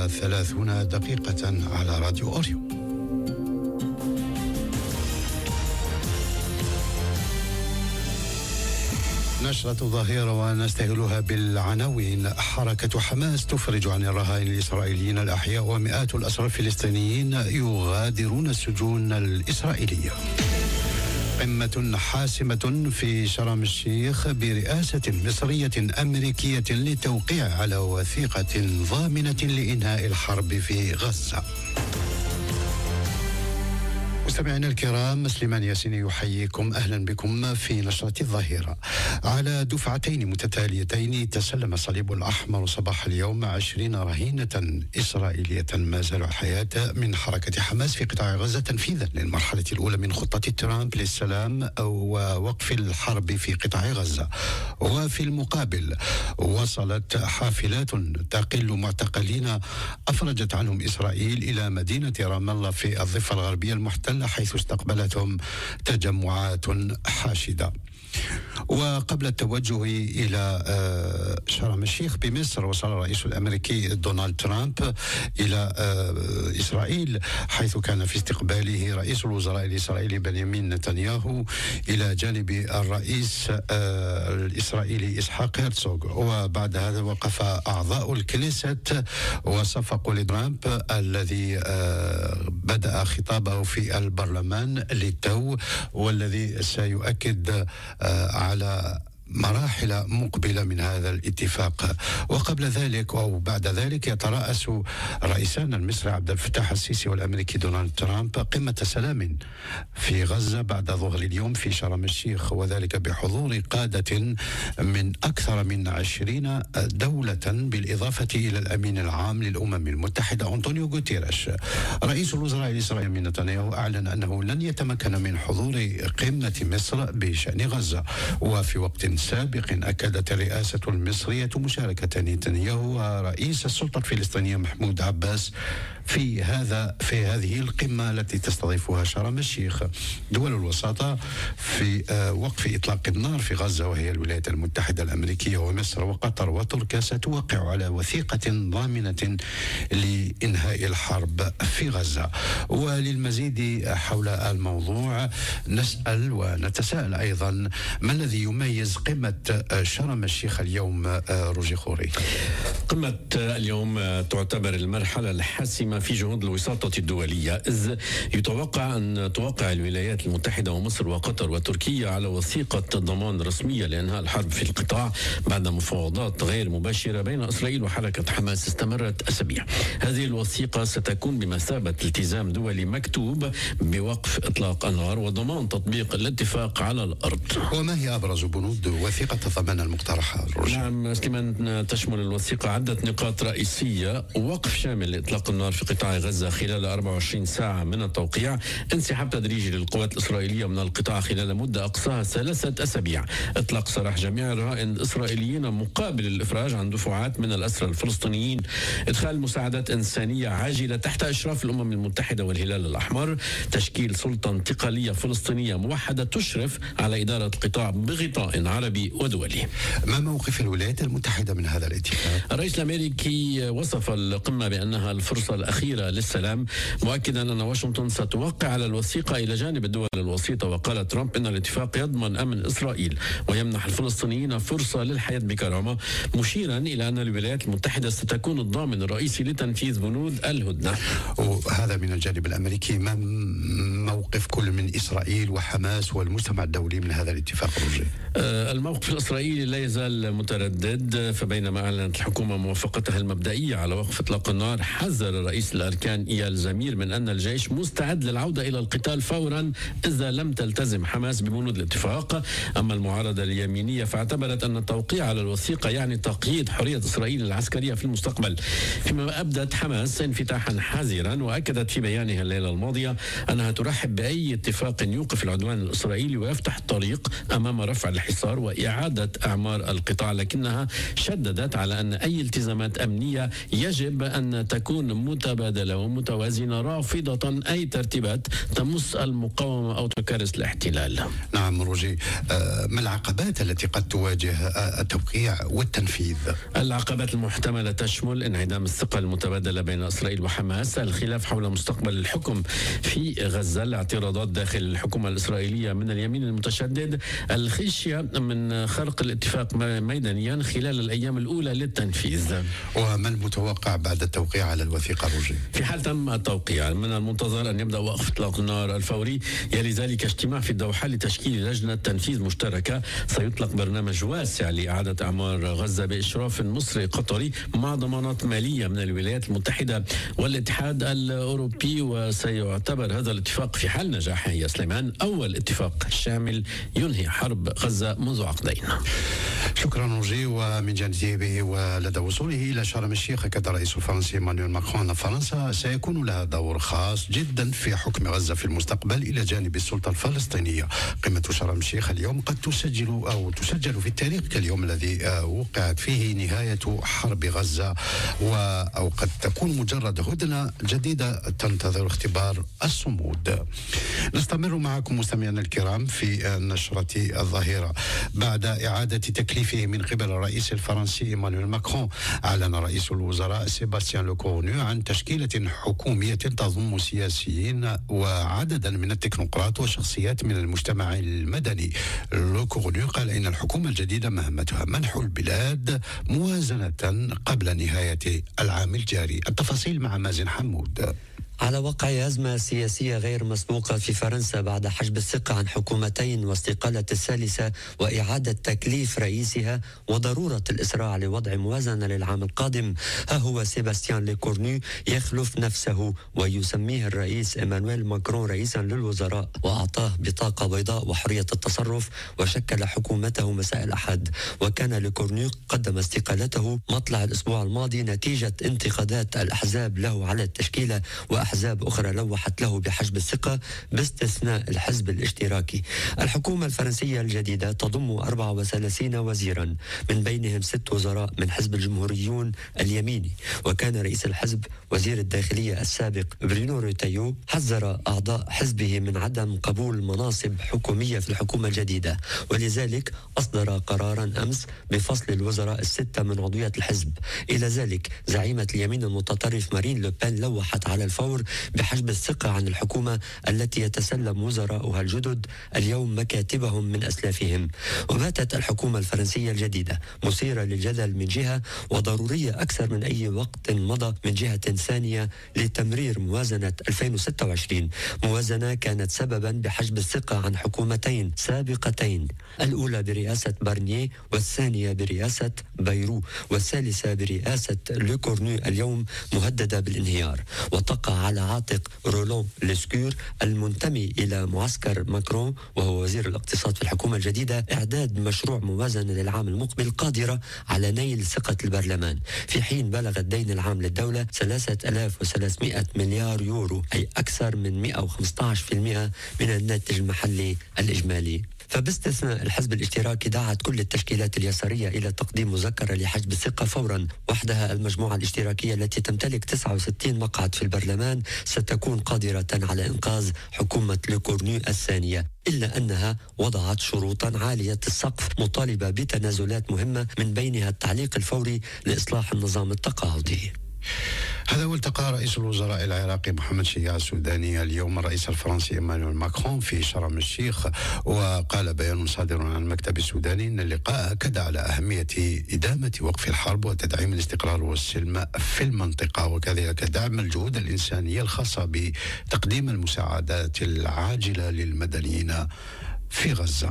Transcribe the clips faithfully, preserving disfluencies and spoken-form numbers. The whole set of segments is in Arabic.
وثلاثون دقيقة على راديو أوريو. نشرة ظاهرة ونستهلها بالعناوين. حركة حماس تفرج عن الرهائن الإسرائيليين الأحياء ومئات الأسرى الفلسطينيين يغادرون السجون الإسرائيلية. قمة حاسمة في شرم الشيخ برئاسة مصرية أمريكية للتوقيع على وثيقة ضامنة لإنهاء الحرب في غزة. مستمعينا الكرام، سليمان ياسين يحييكم. أهلا بكم في نشرة الظاهرة. على دفعتين متتاليتين تسلم الصليب الأحمر صباح اليوم عشرين رهينة إسرائيلية ما زالوا الحياة من حركة حماس في قطاع غزة تنفيذا للمرحلة الأولى من خطة ترامب للسلام أو وقف الحرب في قطاع غزة. وفي المقابل وصلت حافلات تقل معتقلين أفرجت عنهم إسرائيل إلى مدينة رام الله في الضفة الغربية المحتلة، حيث استقبلتهم تجمعات حاشدة. وقبل التوجه إلى شرم الشيخ بمصر، وصل الرئيس الأمريكي دونالد ترامب إلى إسرائيل، حيث كان في استقباله رئيس الوزراء الإسرائيلي بنيامين نتنياهو إلى جانب الرئيس الإسرائيلي إسحاق هرتزوغ. وبعد هذا وقف أعضاء الكنيست وصفقوا لترامب الذي بدأ خطابه في البرلمان للتو، والذي سيؤكد على مراحل مقبلة من هذا الاتفاق. وقبل ذلك أو بعد ذلك يترأس رئيسان المصري عبد الفتاح السيسي والأمريكي دونالد ترامب قمة سلام في غزة بعد ظهر اليوم في شرم الشيخ، وذلك بحضور قادة من أكثر من عشرين دولة بالإضافة إلى الأمين العام للأمم المتحدة أنطونيو غوتيريش. رئيس الوزراء الإسرائيلي بنيامين نتنياهو أعلن أنه لن يتمكن من حضور قمة مصر بشأن غزة. وفي وقت سابق أكدت الرئاسة المصرية مشاركة نتنياهو ورئيس السلطة الفلسطينية محمود عباس في هذا في هذه القمة التي تستضيفها شرم الشيخ. دول الوساطة في وقف إطلاق النار في غزة، وهي الولايات المتحدة الأمريكية ومصر وقطر وتركيا، ستوقع على وثيقة ضامنة لإنهاء الحرب في غزة. وللمزيد حول الموضوع نسأل ونتساءل أيضا ما الذي يميز قمة شرم الشيخ اليوم؟ روجي خوري. قمة اليوم تعتبر المرحلة الحاسمة في جهود الوساطة الدولية، إذ يتوقع أن توقع الولايات المتحدة ومصر وقطر وتركيا على وثيقة ضمان رسمية لإنهاء الحرب في القطاع بعد مفاوضات غير مباشرة بين إسرائيل وحركة حماس استمرت أسابيع. هذه الوثيقة ستكون بمثابة التزام دولي مكتوب بوقف إطلاق النار وضمان تطبيق الاتفاق على الأرض. وما هي أبرز بنود وثيقة الضمان المقترحة؟ نعم سليمان، تشمل الوثيقة عدة نقاط رئيسية: وقف شامل لإطلاق النار في قطاع غزة خلال أربع وعشرين ساعة من التوقيع، انسحاب تدريجي للقوات الإسرائيلية من القطاع خلال مدة أقصاها ثلاثة أسابيع، إطلاق سراح جميع الرهائن الإسرائيليين مقابل الإفراج عن دفعات من الأسرى الفلسطينيين، إدخال مساعدات إنسانية عاجلة تحت إشراف الأمم المتحدة والهلال الأحمر، تشكيل سلطة انتقالية فلسطينية موحدة تشرف على إدارة القطاع بغطاء عربي ودولي. ما موقف الولايات المتحدة من هذا الاتفاق؟ الرئيس الأمريكي وصف القمة بأنها الفرصة الأخيرة للسلام، مؤكدا أن واشنطن ستوقع على الوثيقة إلى جانب الدول الوسيطة. وقال ترامب أن الاتفاق يضمن أمن إسرائيل ويمنح الفلسطينيين فرصة للحياة بكرامة، مشيرا إلى أن الولايات المتحدة ستكون الضامن الرئيسي لتنفيذ بنود الهدنة. وهذا من الجانب الأمريكي. ما موقف كل من إسرائيل وحماس والمجتمع الدولي من هذا الاتفاق؟ رجل آه الموقف الإسرائيلي لا يزال متردد، فبينما أعلنت الحكومة موافقتها المبدئية على وقف إطلاق النار، حذر رئيس الأركان إيال زمير من أن الجيش مستعد للعودة إلى القتال فورا إذا لم تلتزم حماس ببنود الاتفاق. أما المعارضة اليمينية فاعتبرت أن التوقيع على الوثيقة يعني تقييد حرية إسرائيل العسكرية في المستقبل، فيما أبدت حماس انفتاحا حذرا، وأكدت في بيانها الليلة الماضية أنها ترحب بأي اتفاق يوقف العدوان الإسرائيلي ويفتح الطريق أمام رفع الحصار وإعادة أعمار القطاع، لكنها شددت على أن أي التزامات أمنية يجب أن تكون متبادلة ومتوازنة، رافضة أي ترتيبات تمس المقاومة أو تكرس الاحتلال. نعم روجي، ما العقبات التي قد تواجه التوقيع والتنفيذ؟ العقبات المحتملة تشمل انعدام الثقة المتبادلة بين إسرائيل وحماس، الخلاف حول مستقبل الحكم في غزة، الاعتراضات داخل الحكومة الإسرائيلية من اليمين المتشدد، الخشية من خرق الاتفاق ميدانيا خلال الأيام الأولى للتنفيذ. وما المتوقع بعد التوقيع على الوثيقة روجي؟ في حال تم التوقيع من المنتظر أن يبدأ وقف إطلاق النار الفوري، يلي ذلك اجتماع في الدوحة لتشكيل لجنة تنفيذ مشتركة، سيطلق برنامج واسع لإعادة أعمار غزة بإشراف مصري قطري مع ضمانات مالية من الولايات المتحدة والاتحاد الأوروبي، وسيعتبر هذا الاتفاق في حال نجاحه يا سليمان أول اتفاق شامل ينهي حرب غزة منذ عقدين. شكرا روجي. ومن جانبه ولدى وصوله إلى شرم الشيخ أكد الرئيس الفرنسي إيمانويل ماكرون أن فرنسا سيكون لها دور خاص جدا في حكم غزة في المستقبل إلى جانب السلطة الفلسطينية. قمة شرم الشيخ اليوم قد تسجل أو تسجل في التاريخ كاليوم الذي وقعت فيه نهاية حرب غزة، أو قد تكون مجرد هدنة جديدة تنتظر اختبار الصمود. نستمر معكم مستمعينا الكرام في نشرة الظاهرة. بعد إعادة تكليفه من قبل الرئيس الفرنسي إيمانويل ماكرون، أعلن رئيس الوزراء سيباستيان لوكورنو عن تشكيلة حكومية تضم سياسيين وعددا من التكنوقراط وشخصيات من المجتمع المدني. لوكورنو قال إن الحكومة الجديدة مهمتها منح البلاد موازنة قبل نهاية العام الجاري. التفاصيل مع مازن حمود. على وقع أزمة سياسية غير مسبوقة في فرنسا بعد حجب الثقة عن حكومتين واستقالة الثالثة وإعادة تكليف رئيسها وضرورة الإسراع لوضع موازنة للعام القادم، ها هو سيباستيان لوكورنو يخلف نفسه ويسميه الرئيس إيمانويل ماكرون رئيسا للوزراء، وأعطاه بطاقة بيضاء وحرية التصرف وشكل حكومته مساء الأحد. وكان لوكورنو قدم استقالته مطلع الأسبوع الماضي نتيجة انتقادات الأحزاب له على التشكيلة، وأحزاب أخرى لوحت له بحجب الثقة باستثناء الحزب الاشتراكي. الحكومة الفرنسية الجديدة تضم أربعة وثلاثين وزيرا، من بينهم ست وزراء من حزب الجمهوريون اليميني. وكان رئيس الحزب وزير الداخلية السابق برونو روتايو حذر أعضاء حزبه من عدم قبول مناصب حكومية في الحكومة الجديدة، ولذلك أصدر قرارا أمس بفصل الوزراء الستة من عضوية الحزب. إلى ذلك زعيمة اليمين المتطرف مارين لوبين لوحت على الفور بحجب الثقة عن الحكومة التي يتسلم وزراؤها الجدد اليوم مكاتبهم من أسلافهم. وباتت الحكومة الفرنسية الجديدة مثيرة للجدل من جهة، وضرورية أكثر من أي وقت مضى من جهة ثانية لتمرير موازنة ألفين وستة وعشرين، موازنة كانت سببا بحجب الثقة عن حكومتين سابقتين، الأولى برئاسة بارنيه والثانية برئاسة بايرو والثالثة برئاسة لوكورنو اليوم مهددة بالانهيار. وتقع على عاتق رولون لسكور المنتمي إلى معسكر ماكرون وهو وزير الاقتصاد في الحكومة الجديدة إعداد مشروع موازنة للعام المقبل قادرة على نيل ثقة البرلمان، في حين بلغ الدين العام للدولة ثلاثة آلاف وثلاثمائة مليار يورو، أي أكثر من مئة وخمسة عشر بالمئة من الناتج المحلي الإجمالي. فباستثناء الحزب الاشتراكي دعت كل التشكيلات اليسارية إلى تقديم مذكرة لحجب الثقة فورا. وحدها المجموعة الاشتراكية التي تمتلك تسعة وستين مقعد في البرلمان ستكون قادرة على إنقاذ حكومة لوكورنو الثانية، إلا أنها وضعت شروطا عالية السقف مطالبة بتنازلات مهمة، من بينها التعليق الفوري لإصلاح النظام التقاعدي. هذا والتقى رئيس الوزراء العراقي محمد شياع السوداني اليوم الرئيس الفرنسي إيمانويل ماكرون في شرم الشيخ. وقال بيان صادر عن المكتب السوداني أن اللقاء أكد على أهمية إدامة وقف الحرب وتدعيم الاستقرار والسلم في المنطقة، وكذلك دعم الجهود الإنسانية الخاصة بتقديم المساعدات العاجلة للمدنيين في غزة.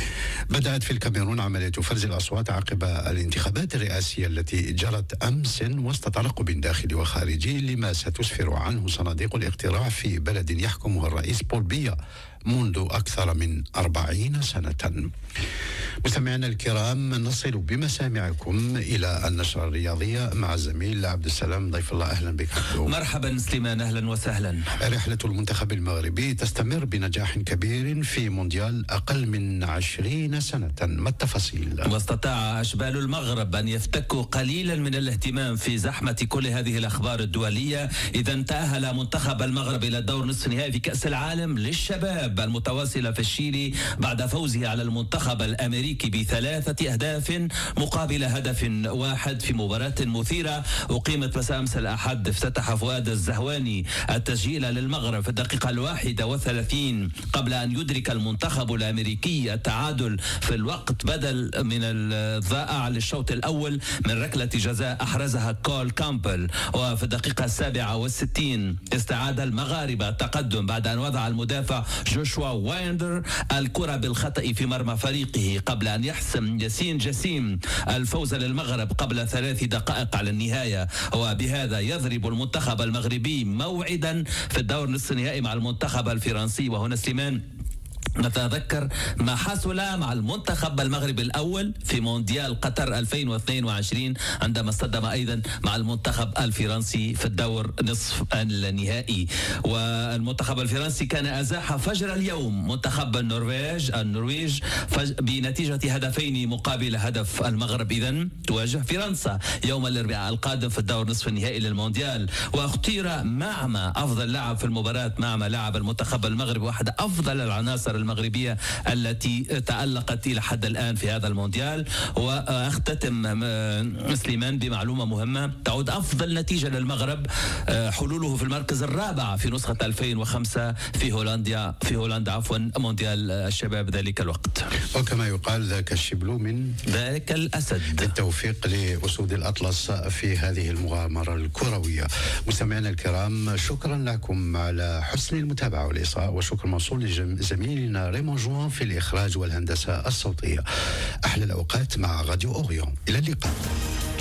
بدأت في الكاميرون عملية فرز الأصوات عقب الانتخابات الرئاسية التي جرت أمس وسط ترقب داخلي وخارجي لما ستسفر عنه صناديق الاقتراع في بلد يحكمه الرئيس بول بيا منذ أكثر من أربعين سنة. مستمعينا الكرام، نصل بمسامعكم إلى النشرة الرياضية مع الزميل عبد السلام ضيف الله. أهلا بك عبدو. مرحبا سليمان، أهلا وسهلا. رحلة المنتخب المغربي تستمر بنجاح كبير في مونديال أقل من عشرين وعشرين سنة. ما التفاصيل؟ واستطاع أشبال المغرب أن يفتكوا قليلا من الاهتمام في زحمة كل هذه الأخبار الدولية. إذا تأهل منتخب المغرب إلى الدور نصف النهائي في كأس العالم للشباب المتواصلة في الشيلي بعد فوزه على المنتخب الأمريكي بثلاثة أهداف مقابل هدف واحد في مباراة مثيرة أقيمت مساء أمس الأحد. افتتح فؤاد الزهواني التسجيل للمغرب في الدقيقة الواحدة والثلاثين قبل أن يدرك المنتخب الأمريكي التعادل في الوقت بدل من الضائع للشوط الأول من ركلة جزاء أحرزها كول كامبل. وفي الدقيقة السابعة والستين استعاد المغاربة التقدم بعد أن وضع المدافع جوشوا وايندر الكرة بالخطأ في مرمى فريقه قبل أن يحسم ياسين جسيم الفوز للمغرب قبل ثلاث دقائق على النهاية. وبهذا يضرب المنتخب المغربي موعدا في الدور نصف النهائي مع المنتخب الفرنسي. وهنا سليمان نتذكر ما حصل مع المنتخب المغربي الأول في مونديال قطر ألفين واثنين وعشرين عندما اصطدم أيضا مع المنتخب الفرنسي في الدور نصف النهائي. والمنتخب الفرنسي كان أزاح فجر اليوم منتخب النرويج النرويج بنتيجة هدفين مقابل هدف. المغرب إذن تواجه فرنسا يوم الأربعاء القادم في الدور نصف النهائي للمونديال. واختير معما أفضل لاعب في المباراة. معما لاعب المنتخب المغربي واحد أفضل العناصر المغربية التي تألقت إلى حد الآن في هذا المونديال. وأختتم سليمان بمعلومة مهمة تعود أفضل نتيجة للمغرب حلوله في المركز الرابع في نسخة ألفين وخمسة في هولندا في هولندا عفوا مونديال الشباب ذلك الوقت. وكما يقال ذاك الشبل من ذاك الأسد. بالتوفيق لأسود الأطلس في هذه المغامرة الكروية. مستمعينا الكرام، شكرا لكم على حسن المتابعة والإصغاء، وشكر موصول لزميلنا ريمون جوان في الإخراج والهندسة الصوتية. أحلى الأوقات مع راديو أوريون. إلى اللقاء.